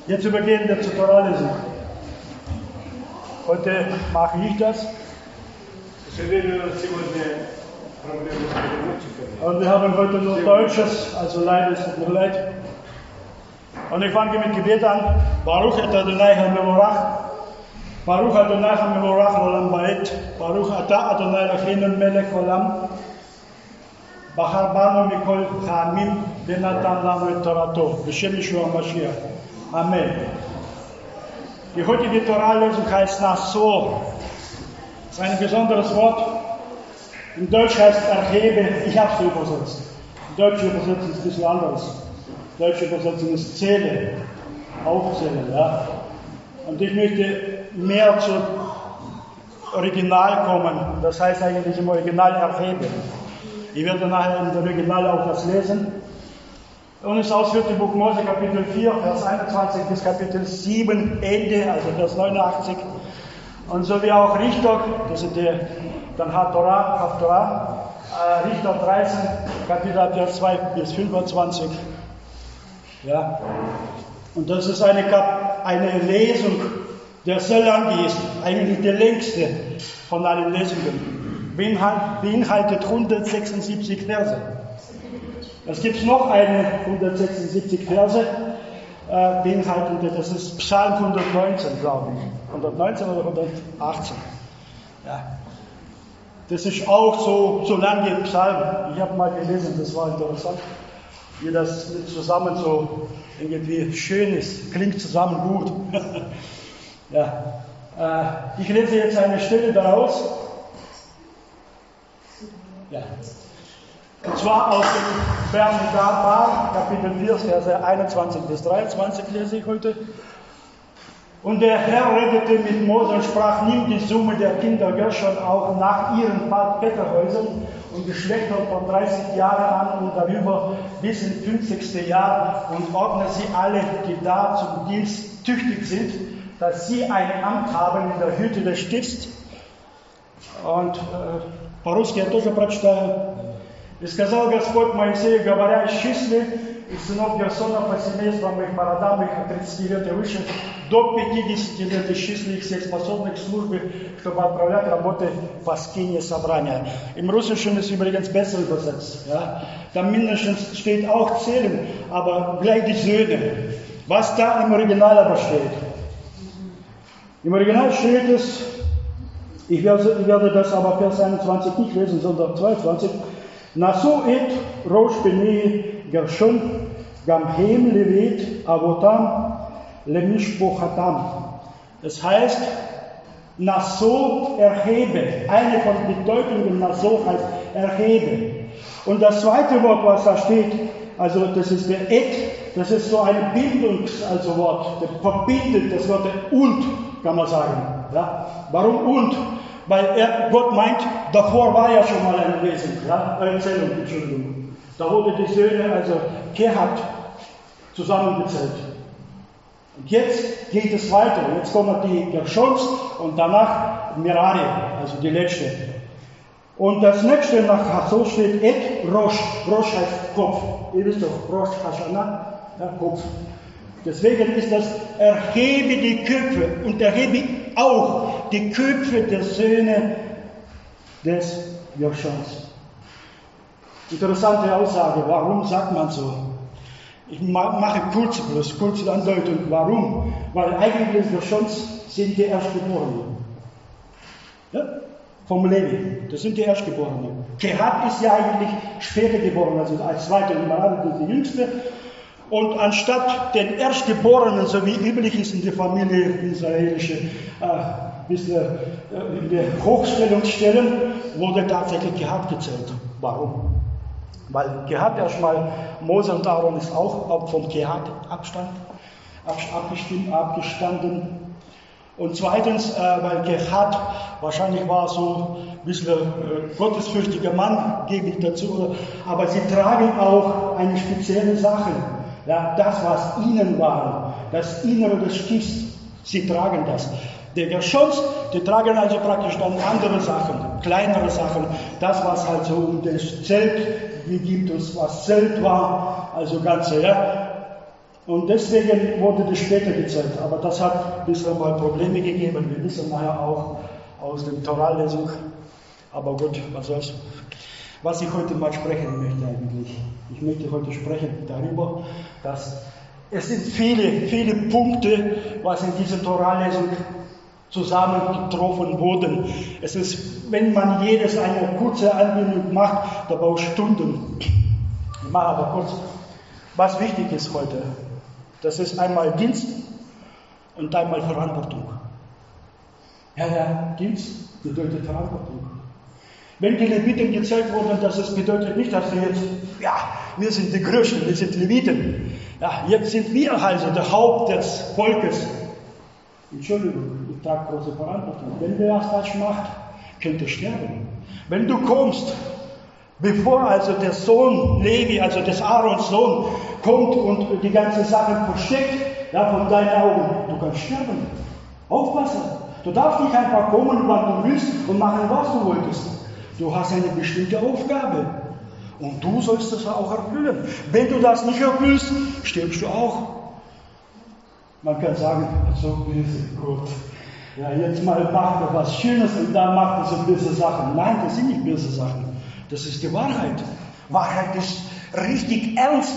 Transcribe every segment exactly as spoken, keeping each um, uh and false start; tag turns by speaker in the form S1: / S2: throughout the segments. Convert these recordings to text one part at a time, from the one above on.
S1: Jetzt übergehen wir zur Toralesung. Heute mache ich das. Und wir haben heute nur Deutsches, also leider ist es mir leid. Und ich fange mit Gebet an. Baruch et Adonai HaMevorach. Baruch Adonai HaMevorach Olam Ba'et. Baruch Ata Adonai Eloheinu Melech Olam. Bahar banu mikol ha'amim venatan lanu et Torato. B'Shem Yeshua Mashiach. Amen. Die heutige Toralesung heißt Nasor. Das ist ein besonderes Wort. In Deutsch heißt erhebe. Ich habe es so übersetzt. In Deutsch übersetzen ist ein bisschen anderes. Deutsche Übersetzung ist zähle, aufzählen, ja. Und ich möchte mehr zum Original kommen, das heißt eigentlich im Original erheben. Ich werde nachher im Original auch das lesen. Und es ausführt im Buch Mose Kapitel vier, Vers einundzwanzig bis Kapitel sieben, Ende, also Vers neunundachtzig. Und so wie auch Richter, das sind die, dann Torah, Haftorah, äh, Richter dreizehn, Kapitel Vers zwei bis fünfundzwanzig. Ja, und das ist eine, eine Lesung, der sehr lang ist, eigentlich die längste von allen Lesungen, beinhaltet hundertsechsundsiebzig Verse. Es gibt noch eine hundertsechsundsiebzig Verse, äh, beinhaltende, das ist Psalm hundertneunzehn, glaube ich, hundertneunzehn oder hundertachtzehn. Ja. Das ist auch so, so lang wie Psalm. Ich habe mal gelesen, das war interessant. Wie das zusammen so irgendwie schön ist, klingt zusammen gut. Ja. Äh, ich lese jetzt eine Stelle daraus. Ja. Und zwar aus dem Bernhard, Kapitel vier, Verse einundzwanzig bis dreiundzwanzig lese ich heute. Und der Herr redete mit Mose und sprach, nimm die Summe der Kinder Gershon auch nach ihren Väterhäusern und Geschlechtern von dreißig Jahren an und darüber bis ins fünfzigste Jahr und ordne sie alle, die da zum Dienst tüchtig sind, dass sie ein Amt haben in der Hütte des Stifts. Und э, по-русски я тоже прочитаю. И сказал Господь Моисею, говоря, исчисли из сынов Герсона по семействам их, по родам их от тридцати лет и выше, до пятидесяти лет исчисли их всех способных к службе, чтобы отправлять работы по скине собрания. Im Russischen ist übrigens besser übersetzt. Ja. Da mindestens steht auch zählen, aber gleich die Söhne. Was da im Original aber steht. Im Original steht es, ich werde, ich werde das aber Vers einundzwanzig nicht lesen, sondern zweiundzwanzig. Nasu et rosh bnei Gershon gam hem levet avotam lemishpochatam. Das heißt, Naso erhebe. Eine von den Bedeutungen Naso heißt erhebe. Und das zweite Wort, was da steht, also das ist der et, das ist so ein Bindungs-, also Wort, der verbindet das Wort und, kann man sagen. Ja? Warum und? Weil er, Gott meint, davor war ja schon mal eine Lesung, ja, Erzählung, Entschuldigung. Da wurde die Söhne, also Kehat, zusammengezählt. Und jetzt geht es weiter. Jetzt kommen die Gershons und danach Merari, also die letzte. Und das nächste nach Hasso steht Et Rosh. Rosh heißt Kopf. Ihr wisst doch, Rosh Hashanah, ja, Kopf. Deswegen ist das, erhebe die Köpfe und erhebe auch die Köpfe der Söhne des Gershons. Interessante Aussage, warum sagt man so? Ich mache kurz, bloß kurze Andeutung, warum? Weil eigentlich Gershons sind die Erstgeborenen. Ja? Vom Levi, das sind die Erstgeborenen. Kehat ist ja eigentlich später geboren, also als zweiter, Merari ist die jüngste. Und anstatt den Erstgeborenen, so wie üblich ist in der Familie israelische, äh, bisschen äh, in der Hochstellung stellen, wurde tatsächlich Kehat gezählt. Warum? Weil Kehat erstmal, Mose und Aaron ist auch, auch vom Kehat Abstand, abgestimmt, abgestanden. Und zweitens, äh, weil Kehat wahrscheinlich war so ein bisschen äh, gottesfürchtiger Mann, gebe ich dazu, aber sie tragen auch eine spezielle Sache. Ja, das, was ihnen war, das Innere des Stifts, sie tragen das. Die Gershons, die tragen also praktisch dann andere Sachen, kleinere Sachen, das, was halt so um das Zelt, wie gibt uns, was Zelt war, also ganze, ja. Und deswegen wurde das später gezeigt. Aber das hat bisher mal Probleme gegeben. Wir wissen nachher auch aus der Torallesung. Aber gut, was soll's. Was ich heute mal sprechen möchte eigentlich. Ich möchte heute sprechen darüber, dass es sind viele, viele Punkte, was in dieser Torallesung zusammengetroffen wurden. Es ist, wenn man jedes eine kurze Anbindung macht, da braucht Stunden. Ich mache aber kurz, was wichtig ist heute. Das ist einmal Dienst und einmal Verantwortung. Ja, ja, Dienst bedeutet Verantwortung. Wenn die Leviten gezeigt wurden, das ist, bedeutet nicht, dass wir jetzt, ja, wir sind die Größten, wir sind Leviten. Ja, jetzt sind wir also der Haupt des Volkes. Entschuldigung, ich trage große Verantwortung. Wenn wer was falsch macht, könnt ihr sterben. Wenn du kommst, bevor also der Sohn Levi, also des Aarons Sohn, kommt und die ganze Sache versteckt, ja, von deinen Augen, du kannst sterben. Aufpassen. Du darfst nicht einfach kommen, wann du willst und machen, was du wolltest. Du hast eine bestimmte Aufgabe. Und du sollst das auch erfüllen. Wenn du das nicht erfüllst, stirbst du auch. Man kann sagen, so böse Gott. Ja, jetzt mal macht er was Schönes und dann macht er so böse Sachen. Nein, das sind nicht böse Sachen. Das ist die Wahrheit. Wahrheit ist richtig ernst.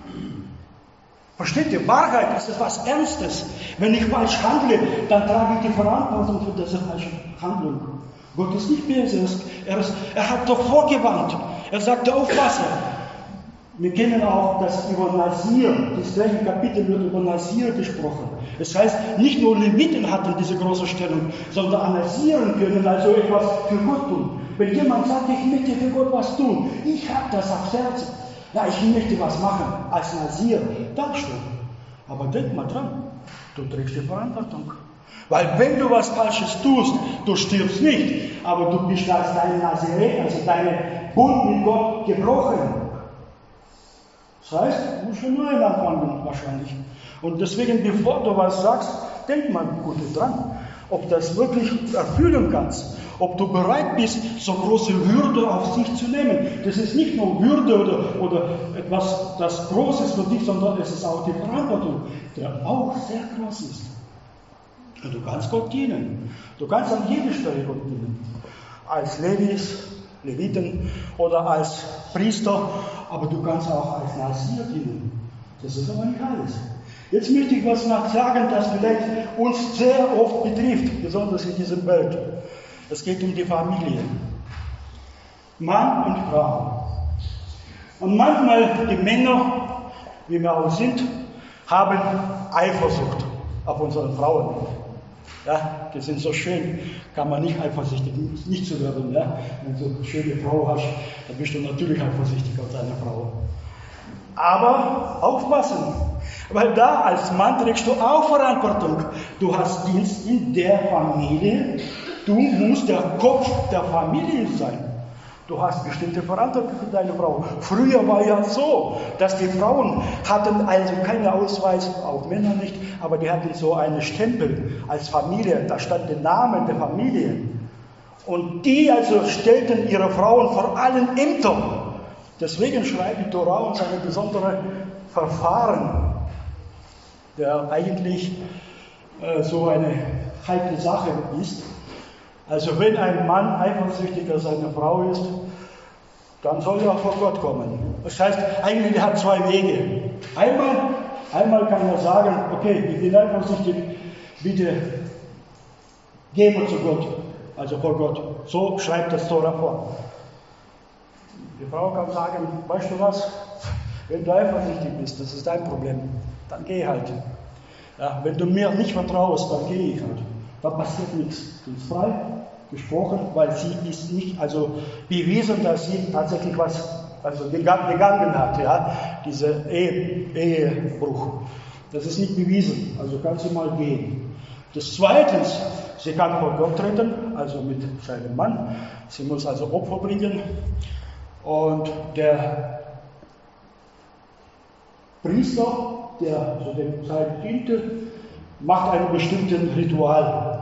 S1: Versteht ihr? Wahrheit ist etwas Ernstes. Wenn ich falsch handle, dann trage ich die Verantwortung für diese falsche Handlung. Gott ist nicht böse. Er, ist, er hat doch vorgewarnt. Er sagte, aufpassen. Wir kennen auch das über Nasir. Das gleiche Kapitel wird über Nasir gesprochen. Das heißt, nicht nur Leviten hatten diese große Stellung, sondern Nasiren können also etwas für Gott tun. Wenn jemand sagt, ich möchte für Gott was tun, ich habe das aufs Herz. Ja, ich möchte was machen als Nasir, darfst du. Aber denk mal dran, du trägst die Verantwortung. Weil wenn du was Falsches tust, du stirbst nicht, aber du bist als dein Nazirä, also deine Bund mit Gott gebrochen. Das heißt, du musst schon neu anfangen wahrscheinlich. Und deswegen, bevor du was sagst, denk mal gut dran, ob das wirklich erfüllen kannst. Ob du bereit bist, so große Würde auf sich zu nehmen. Das ist nicht nur Würde oder, oder etwas, das Großes für dich, sondern es ist auch die Verantwortung, die auch sehr groß ist. Und du kannst Gott dienen. Du kannst an jeder Stelle Gott dienen. Als Levis, Leviten oder als Priester, aber du kannst auch als Nasir dienen. Das ist aber nicht alles. Jetzt möchte ich was noch sagen, das vielleicht uns sehr oft betrifft, besonders in dieser Welt. Es geht um die Familie. Mann und Frau. Und manchmal die Männer, wie wir auch sind, haben Eifersucht auf unsere Frauen. Ja, die sind so schön, kann man nicht eifersüchtig nicht zu werden. Ja? Wenn du eine schöne Frau hast, dann bist du natürlich eifersüchtig auf deine Frau. Aber aufpassen, weil da als Mann trägst du auch Verantwortung. Du hast Dienst in der Familie. Du musst der Kopf der Familie sein. Du hast bestimmte Verantwortung für deine Frau. Früher war ja so, dass die Frauen hatten also keinen Ausweis, auch Männer nicht, aber die hatten so einen Stempel als Familie. Da stand der Name der Familie. Und die also stellten ihre Frauen vor allen Ämtern. Deswegen schreibt die Tora uns eine besondere Verfahren, der eigentlich äh, so eine heikle Sache ist. Also wenn ein Mann eifersüchtig auf seine Frau ist, dann soll er vor Gott kommen. Das heißt, eigentlich er hat zwei Wege. Einmal, einmal kann er sagen, okay, ich bin eifersüchtig, bitte gehen wir zu Gott, also vor Gott. So schreibt das Tora vor. Die Frau kann sagen, weißt du was, wenn du eifersüchtig bist, das ist dein Problem, dann geh halt. Ja, wenn du mir nicht vertraust, dann gehe ich halt. Da passiert nichts. Sie ist frei gesprochen, weil sie ist nicht, also bewiesen, dass sie tatsächlich was also begangen hat, ja, dieser Ehe, Ehebruch. Das ist nicht bewiesen, also kann sie mal gehen. Das Zweitens, sie kann vor Gott treten, also mit seinem Mann. Sie muss also Opfer bringen. Und der Priester, der zu dem Zeit diente, macht einen bestimmten Ritual.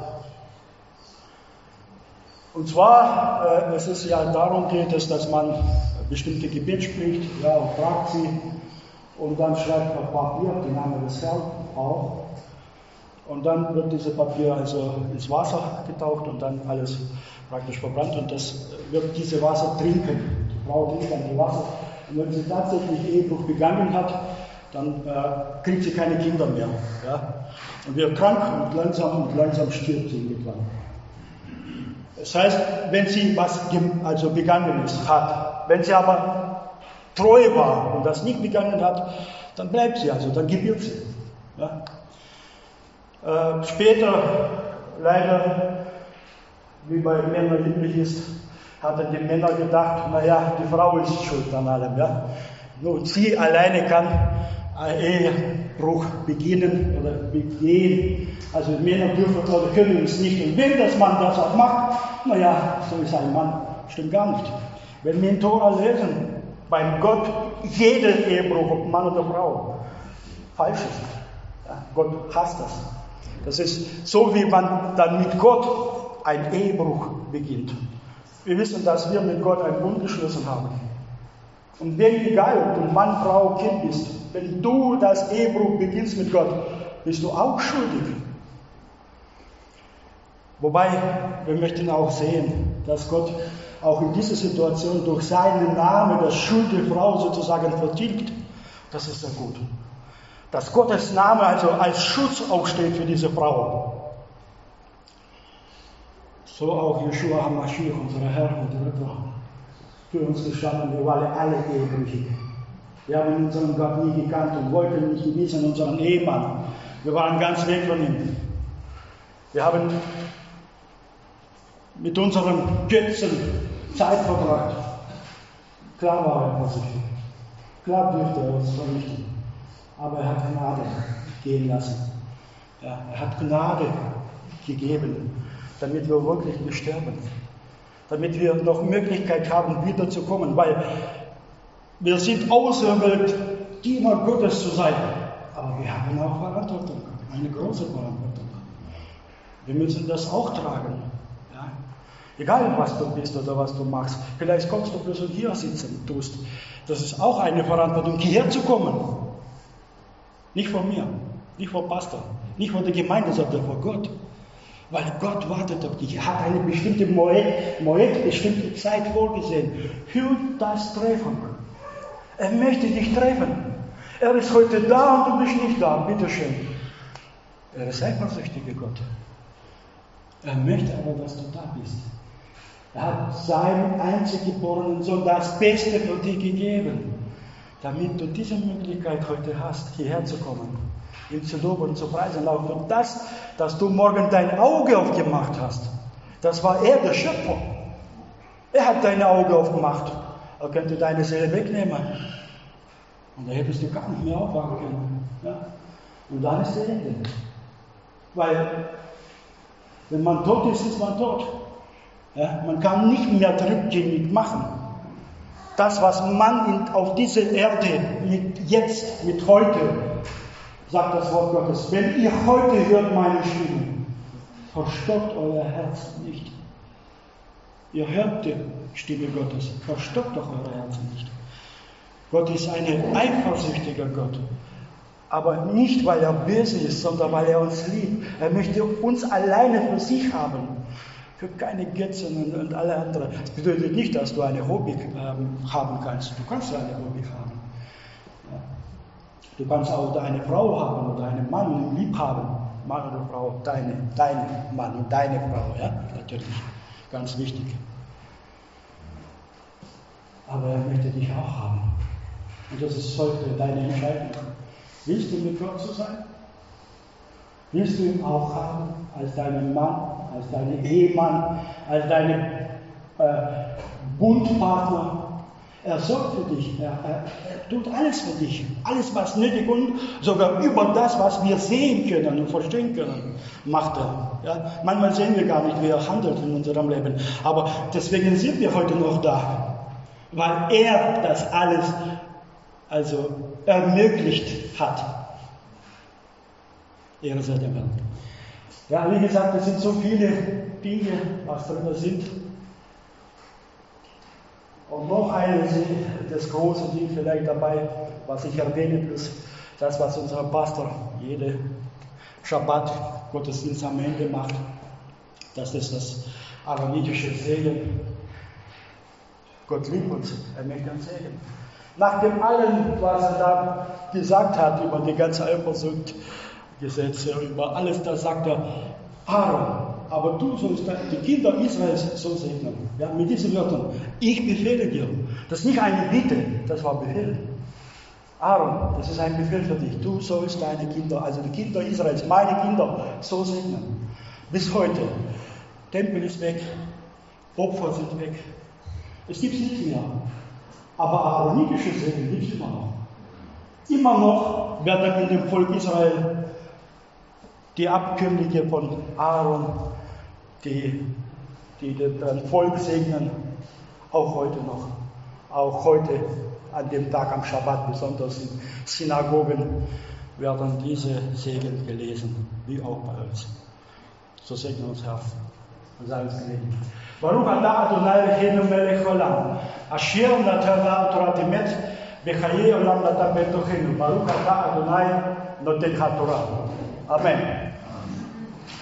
S1: Und zwar, äh, es ist ja darum geht es, dass man bestimmte Gebet spricht, ja, und fragt sie. Und dann schreibt er Papier, den Namen des Herrn auch. Und dann wird dieses Papier also ins Wasser getaucht und dann alles praktisch verbrannt. Und das wird diese Wasser trinken. Die Frau trinkt dann die Wasser. Und wenn sie tatsächlich Ehebruch begangen hat, dann äh, kriegt sie keine Kinder mehr. Ja? Und wird krank und langsam und langsam stirbt sie irgendwann. Das heißt, wenn sie was also begangen ist, hat, wenn sie aber treu war und das nicht begangen hat, dann bleibt sie, also dann gebiert sie. Ja? Äh, später, leider, wie bei Männern üblich ist, hatten die Männer gedacht, naja, die Frau ist schuld an allem. Ja? Nur sie alleine kann einen Ehebruch beginnen oder begehen. Also Männer dürfen oder können es nicht. Und wenn das Mann das auch macht, naja, so ist ein Mann. Stimmt gar nicht. Wenn wir in Tora lesen, beim Gott jeder Ehebruch, ob Mann oder Frau, falsch ist. Ja, Gott hasst das. Das ist so, wie man dann mit Gott einen Ehebruch beginnt. Wir wissen, dass wir mit Gott einen Bund geschlossen haben. Und wenn, egal ob du Mann, Frau, Kind bist, wenn du das Ehebruch beginnst mit Gott, bist du auch schuldig. Wobei, wir möchten auch sehen, dass Gott auch in dieser Situation durch seinen Namen das Schuld der Frau sozusagen vertilgt. Das ist sehr gut. Dass Gottes Name also als Schutz aufsteht für diese Frau. So auch Yeshua HaMashiach, unser Herr und Retter, für uns geschaffen. Wir waren alle ehebrüchig. Wir haben unseren Gott nie gekannt und wollten nicht genießen unseren Ehemann. Wir waren ganz weg von ihm. Wir haben mit unseren Götzen Zeit verbracht. Klar war er vorsichtig. Klar dürfte er uns vernichten. Aber er hat Gnade gehen lassen. Ja, er hat Gnade gegeben, damit wir wirklich nicht sterben. Damit wir noch Möglichkeit haben, wiederzukommen. Weil wir sind auserwählt, Diener Gottes zu sein. Aber wir haben auch Verantwortung. Eine große Verantwortung. Wir müssen das auch tragen. Ja? Egal, was du bist oder was du machst. Vielleicht kommst du bloß hier sitzen tust. Das ist auch eine Verantwortung, hierher zu kommen. Nicht vor mir, nicht vor Pastor, nicht vor der Gemeinde, sondern vor Gott. Weil Gott wartet auf dich. Er hat eine bestimmte Moed, Moed, bestimmte Zeit vorgesehen für das Treffen. Er möchte dich treffen. Er ist heute da und du bist nicht da. Bitteschön. Er ist eifersüchtiger Gott. Er möchte aber, dass du da bist. Er hat seinen einzig geborenen Sohn das Beste für dich gegeben, damit du diese Möglichkeit heute hast, hierher zu kommen, ihm zu loben und zu preisen. Auch für das, dass du morgen dein Auge aufgemacht hast. Das war er, der Schöpfer. Er hat dein Auge aufgemacht. Er könnte deine Seele wegnehmen. Und da hättest du gar nicht mehr aufwachen können. Ja? Und dann ist der Ende. Weil, wenn man tot ist, ist man tot. Ja? Man kann nicht mehr rückgängig machen. Das, was man in, auf dieser Erde mit jetzt, mit heute, sagt das Wort Gottes, wenn ihr heute hört meine Stimme, verstockt euer Herz nicht. Ihr hört die Stimme Gottes, verstockt doch euer Herz nicht. Gott ist ein eifersüchtiger Gott. Aber nicht, weil er böse ist, sondern weil er uns liebt. Er möchte uns alleine für sich haben. Für keine Götzen und, und alle anderen. Das bedeutet nicht, dass du eine Hobby ähm, haben kannst. Du kannst eine Hobby haben. Ja. Du kannst auch deine Frau haben oder einen Mann lieb haben. Mann oder Frau, deine, dein Mann und deine Frau. Ja? Natürlich, ganz wichtig. Aber er möchte dich auch haben. Und das ist heute deine Entscheidung. Willst du mit Gott so sein? Willst du ihn auch haben als deinen Mann, als deinen Ehemann, als deinen äh, Bundpartner? Er sorgt für dich, er, er, er tut alles für dich, alles was nötig und sogar über das, was wir sehen können und verstehen können, macht er. Ja? Manchmal sehen wir gar nicht, wie er handelt in unserem Leben, aber deswegen sind wir heute noch da, weil er das alles also ermöglicht hat. Ehre sei dem Herrn. Ja, wie gesagt, es sind so viele Dinge, was drin sind. Und noch eine, das große Ding vielleicht dabei, was ich erwähne, plus das, was unser Pastor jede Schabbat Gottesdienst am Ende macht, das ist das aaronitische Segen. Gott liebt uns, er möchte uns segnen. Nach dem allen, was er da gesagt hat über die ganze Eifersuchtgesetze, über alles, da sagt er, Aaron, aber du sollst die Kinder Israels so segnen. Ja, mit diesen Wörtern, ich befehle dir. Das ist nicht eine Bitte, das war Befehl. Aaron, das ist ein Befehl für dich. Du sollst deine Kinder, also die Kinder Israels, meine Kinder, so segnen. Bis heute. Tempel ist weg, Opfer sind weg. Es gibt es nicht mehr. Aber aaronitische Segen gibt es immer noch. Immer noch werden in dem Volk Israel die Abkömmlinge von Aaron, die, die das Volk segnen, auch heute noch. Auch heute an dem Tag am Schabbat, besonders in Synagogen, werden diese Segen gelesen, wie auch bei uns. So segnen uns Herr und sei uns gnädig. Baruch atah Adonai Eloheinu melech haolam, asher natan לנו תורת אמת, בחיי עולם נתן בתוכנו. Baruch atah Adonai noten haTorah. Amen.